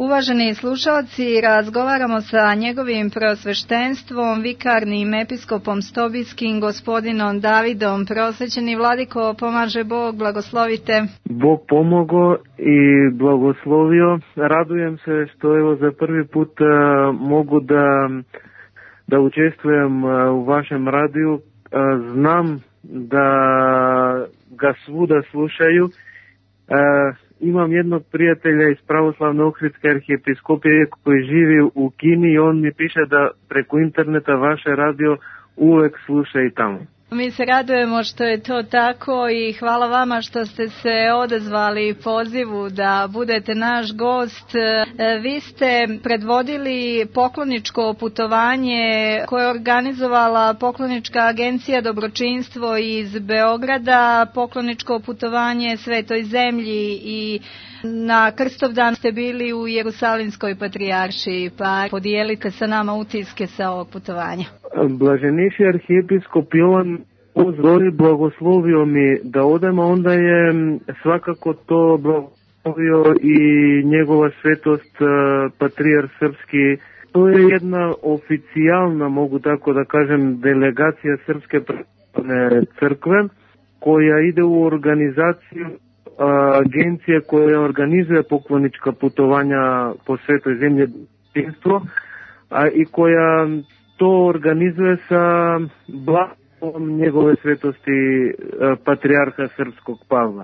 Uvaženi slušalci, razgovaramo sa njegovim preosveštenstvom, vikarnim episkopom Stobijskim, gospodinom Davidom. Preosvećeni vladiko, pomaže Bog, blagoslovite. Bog pomogao i blagoslovio. Radujem se što evo za prvi put mogu da učestvujem u vašem radiju. Znam da ga svuda slušaju. Imam jednog prijatelja iz pravoslavne Ohridske arhijepiskopije koji živi u Kini i on mi piše da preko interneta vaše radio uvek sluša i tamo. Mi se radujemo što je to tako i hvala vama što ste se odazvali pozivu da budete naš gost. Vi ste predvodili pokloničko putovanje koje je organizovala poklonička agencija Dobročinstvo iz Beograda, pokloničko putovanje Svetoj zemlji i na Krstovdan ste bili u Jerusalimskoj patrijaršiji, pa podijelite sa nama utiske sa ovog putovanja. Blaženiši arhijepiskop Jovan uzori blagoslovio mi da odem, a onda je svakako to blagoslovio i njegova svetost patrijar srpski. To je jedna oficijalna, mogu tako da kažem, delegacija Srpske pravoslavne crkve koja ide u organizaciju agencije koja organizuje poklonička putovanja po Svetoj zemlji i koja to organizuje sa blagoslovom njegove svetosti patrijarha srpskog Pavla.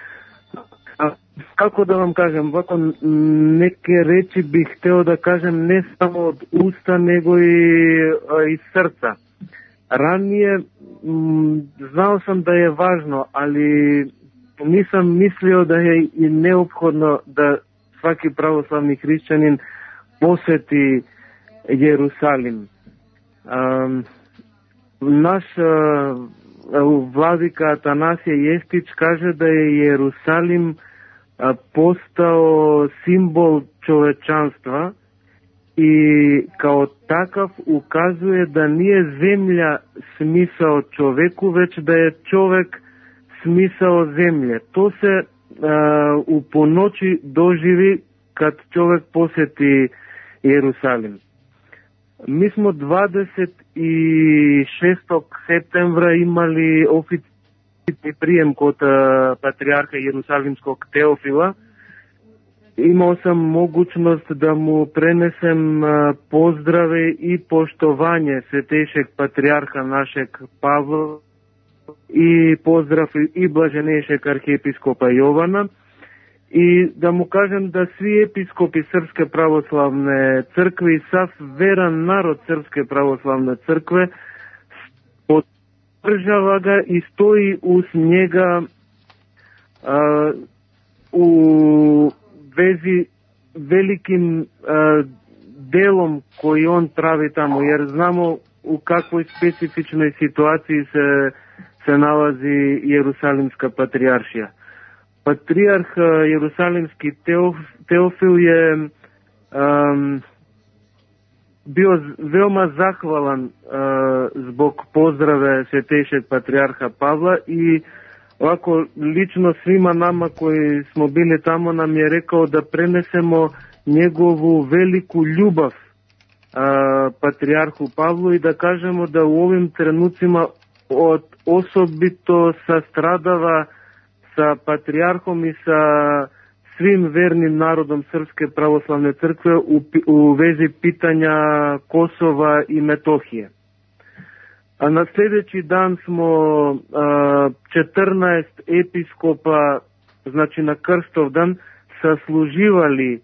Kako da vam kažem, ovako neke reči bih hteo da kažem ne samo od usta nego i iz srca. Ranije znao sam da je važno, ali nisam mislio da je i neophodno da svaki pravoslavni hrišćanin poseti Jerusalim. Naš vladika Atanasije Jestić kaže da je Jerusalim postao simbol čovečanstva i kao takav ukazuje da nije zemlja smisao čoveku, već da je čovek smisao zemlje. To se u ponoći doživi kad čovek poseti Jerusalim. Mi smo 26. septembra imali oficijalni prijem kod patrijarha Jerusalimskog Teofila. Imao sam mogućnost da mu prenesem pozdrave i poštovanje svetejšeg patrijarha našeg Pavla i pozdrav i blaženejšeg arhijepiskopa Jovana i da mu kažem da svi episkopi Srpske pravoslavne crkve i sav veran narod Srpske pravoslavne crkve podržava ga i stoji uz njega u vezi velikim delom koji on pravi tamo, jer znamo u kakvoj specifičnoj situaciji se nalazi Jerusalimska patrijaršija. Patrijarh Jerusalimski Teofil je bio veoma zahvalan zbog pozdrave svetejšeg patrijarha Pavla i ovako lično svima nama koji smo bili tamo nam je rekao da prenesemo njegovu veliku ljubav patrijarhu Pavlu i da kažemo da u ovim trenucima osobito sastradava sa patrijarhom i sa svim vernim narodom Srpske pravoslavne crkve u vezi pitanja Kosova i Metohije. A na sljedeći dan smo 14 episkopa, znači na Krstovdan, sasluživali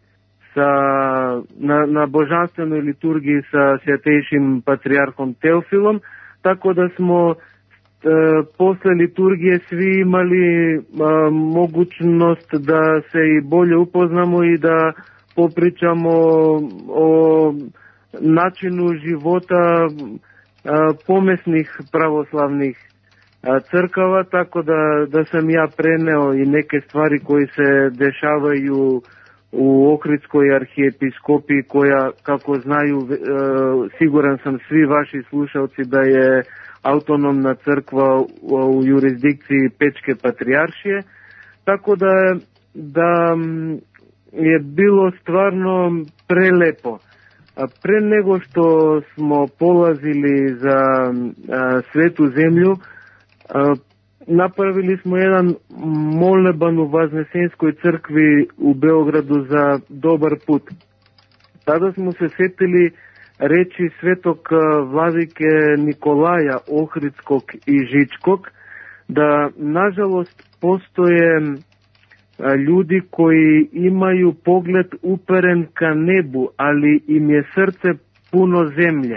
na božanstvenoj liturgiji sa svetejšim patrijarhom Teofilom, tako da smo posle liturgije svi imali mogućnost da se i bolje upoznamo i da popričamo o načinu života pomesnih pravoslavnih crkava, tako da sam ja preneo i neke stvari koje se dešavaju u Ohridskoj arhijepiskopiji koja, kako znaju, siguran sam svi vaši slušalci da je autonomna crkva u jurisdikciji Pečke patrijaršije, tako da je bilo stvarno prelepo. A pre nego što smo polazili za Svetu zemlju, napravili smo jedan moleban u Vaznesenskoj crkvi u Beogradu za dobar put. Tada smo se setili reči svetog vladike Nikolaja Ohridskog i Žičkog, da nažalost postoje ljudi koji imaju pogled uperen ka nebu, ali im je srce puno zemlje.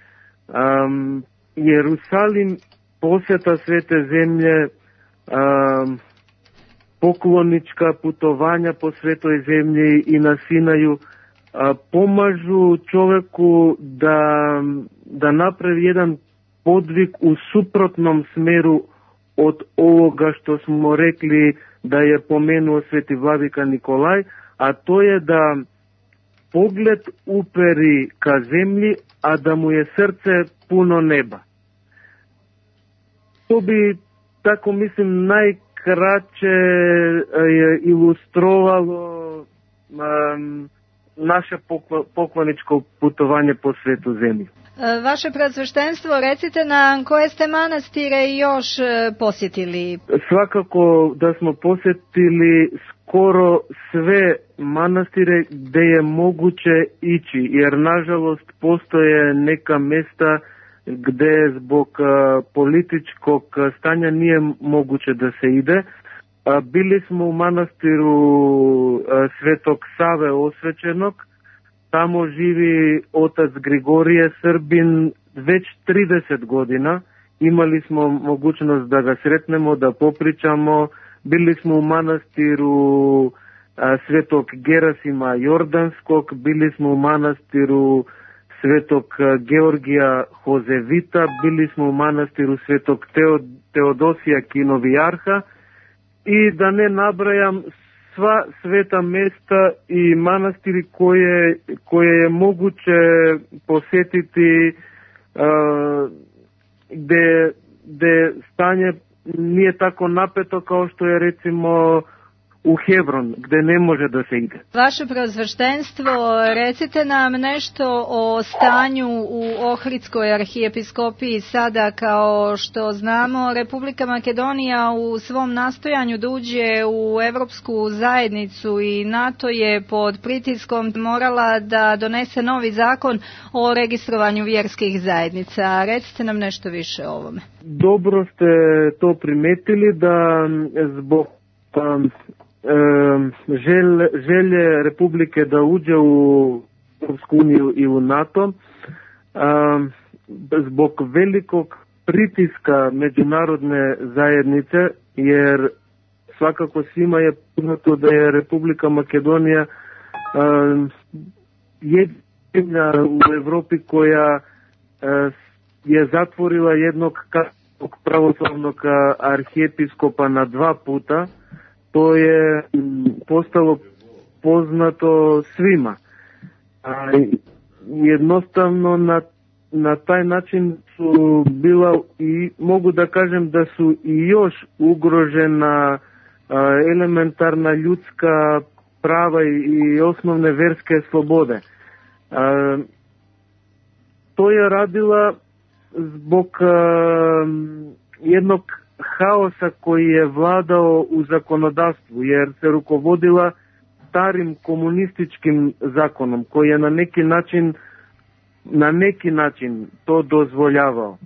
Jerusalim, posjeta Svete zemlje, poklonička putovanja po Svetoj zemlji i na Sinaju pomažu čoveku da napravi jedan podvig u suprotnom smeru od ovoga što smo rekli da je pomenuo sveti vladika Nikolaj, a to je da pogled uperi ka zemlji, a da mu je srce puno neba. To bi, tako mislim, najkraće ilustrovalo naše pokloničko putovanje po Svetu zemlju. Vaše preosveštenstvo, recite nam koje ste manastire još posjetili? Svakako da smo posjetili skoro sve manastire gde je moguće ići, jer nažalost postoje neka mesta gde zbog političkog stanja nije moguće da se ide. Bili smo u manastiru Svetog Save Osvećenog. Tamo živi otac Grigorije Srbin već 30 godina. Imali smo mogućnost da ga sretnemo, da popričamo. Bili smo u manastiru Svetog Gerasima Jordanskog, bili smo u manastiru Svetog Georgija Hozevita, bili smo u manastiru Svetog Teodosija Kinovijarha i da ne nabrajam sva sveta mesta i manastiri koje je moguće posjetiti gde stanje nije tako napeto kao što je recimo u Hebron, gde ne može da se ide. Vaše preosveštenstvo, recite nam nešto o stanju u Ohridskoj arhijepiskopiji sada. Kao što znamo, Republika Makedonija u svom nastojanju da uđe u Evropsku zajednicu i NATO je pod pritiskom morala da donese novi zakon o registrovanju vjerskih zajednica. Recite nam nešto više o ovome. Dobro ste to primetili da zbog želje Republike da uđe u Europsku uniju i u NATO, zbog velikog pritiska međunarodne zajednice, jer svakako svima je poznato da je Republika Makedonija jedina u Evropi koja je zatvorila jednog pravoslavnog arhijepiskopa na 2 puta. To je postalo poznato svima. Jednostavno na taj način su bila i mogu da kažem da su i još ugrožena elementarna ljudska prava i osnovne verske slobode. To je radila zbog jednog haosa koji je vladao u zakonodavstvu, jer se rukovodila starim komunističkim zakonom koji je na neki način to dozvoljavao.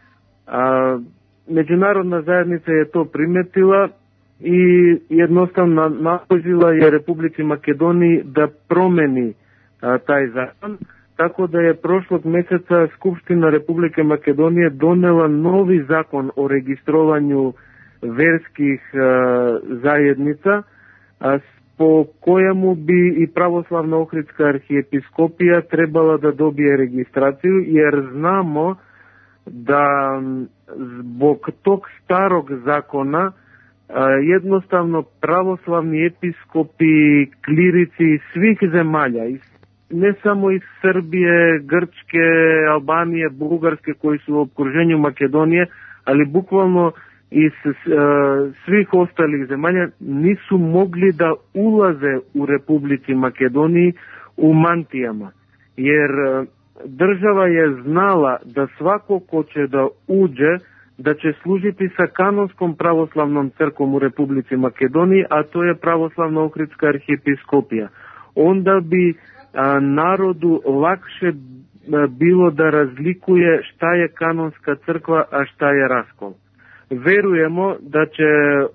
Međunarodna zajednica je to primetila i jednostavno naložila je Republici Makedoniji da promeni taj zakon, tako da je prošlog meseca Skupština Republike Makedonije donela novi zakon o registrovanju verskih zajednica, po kojemu bi i pravoslavna Ohridska arhijepiskopija trebala da dobije registraciju, jer znamo da zbog tog starog zakona jednostavno pravoslavni episkopi, klirici svih zemalja, ne samo iz Srbije, Grčke, Albanije, Bugarske koji su u okruženju Makedonije, ali bukvalno iz svih ostalih zemalja nisu mogli da ulaze u Republici Makedoniji u mantijama, jer država je znala da svako ko će da uđe, da će služiti sa kanonskom pravoslavnom crkvom u Republici Makedoniji, a to je pravoslavna Ohridska arhijepiskopija. Onda bi narodu lakše bilo da razlikuje šta je kanonska crkva, a šta je raskol. Verujemo da će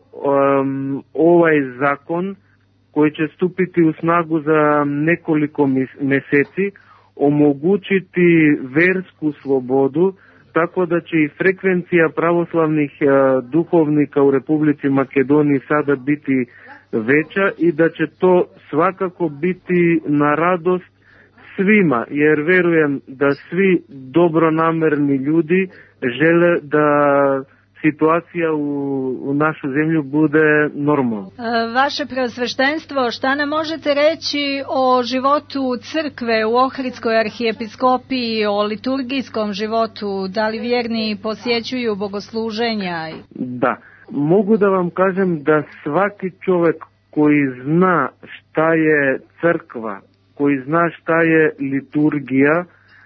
ovaj zakon, koji će stupiti u snagu za nekoliko meseci, omogućiti versku slobodu, tako da će i frekvencija pravoslavnih duhovnika u Republici Makedoniji sada biti veća i da će to svakako biti na radost svima, jer verujem da svi dobronamerni ljudi žele da situacija u našu zemlju bude normalna. Vaše preosveštenstvo, šta nam možete reći o životu crkve u Ohridskoj arhijepiskopiji, o liturgijskom životu, da li vjerni posjećuju bogosluženja? Da, mogu da vam kažem da svaki čovjek koji zna šta je crkva, koji zna šta je liturgija,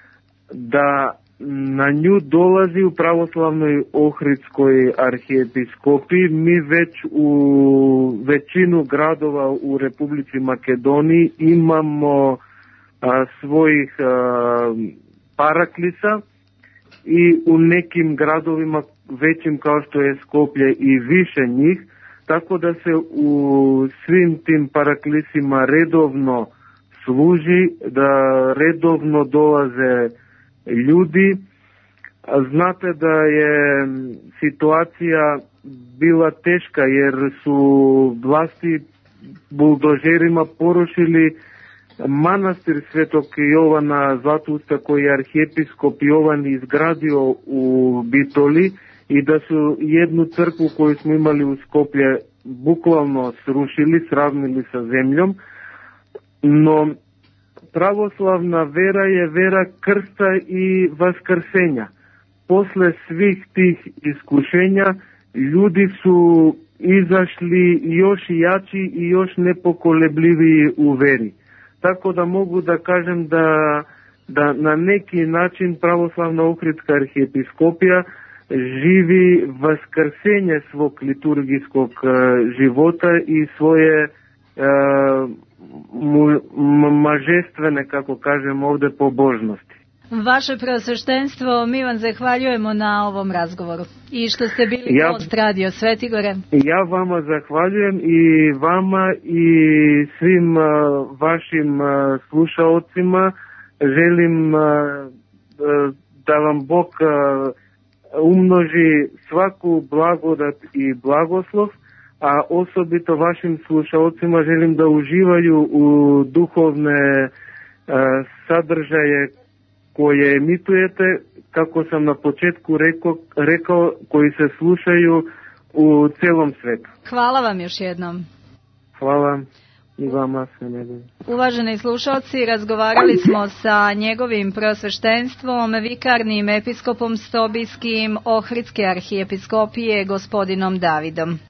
da na nju dolazi u pravoslavnoj Ohridskoj arhijepiskopiji. Mi već u većinu gradova u Republici Makedoniji imamo svojih paraklisa i u nekim gradovima većim kao što je Skoplje i više njih, tako da se u svim tim paraklisima redovno služi, da redovno dolaze ljudi. Znate da je situacija bila teška jer su vlasti buldožerima porušili manastir Svetog Jovana Zlatousta koji je arhijepiskop Jovan izgradio u Bitoli i da su jednu crkvu koju smo imali u Skoplje bukvalno srušili, sravnili sa zemljom. No pravoslavna vera je vera krsta i vaskrsenja. Posle svih tih iskušenja ljudi su izašli još jači i još nepokolebljiviji u veri. Tako da mogu da kažem da na neki način pravoslavna Ohridska arhijepiskopija živi vaskrsenje svog liturgijskog života i svoje mažestvene, kako kažem ovde, pobožnosti. Vaše preosveštenstvo, mi vam zahvaljujemo na ovom razgovoru i što ste bili gost Radio Svetigore. Ja vama zahvaljujem i vama i svim vašim slušaocima. Želim da vam Bog umnoži svaku blagodat i blagoslov, a osobito vašim slušaocima želim da uživaju u duhovne sadržaje koje emitujete, kako sam na početku rekao, koji se slušaju u celom svetu. Hvala vam još jednom. Hvala i vama sve najbolje. Uvaženi slušalci, razgovarali smo sa njegovim preosveštenstvom, vikarnim episkopom Stobijskim Ohridske arhijepiskopije, gospodinom Davidom.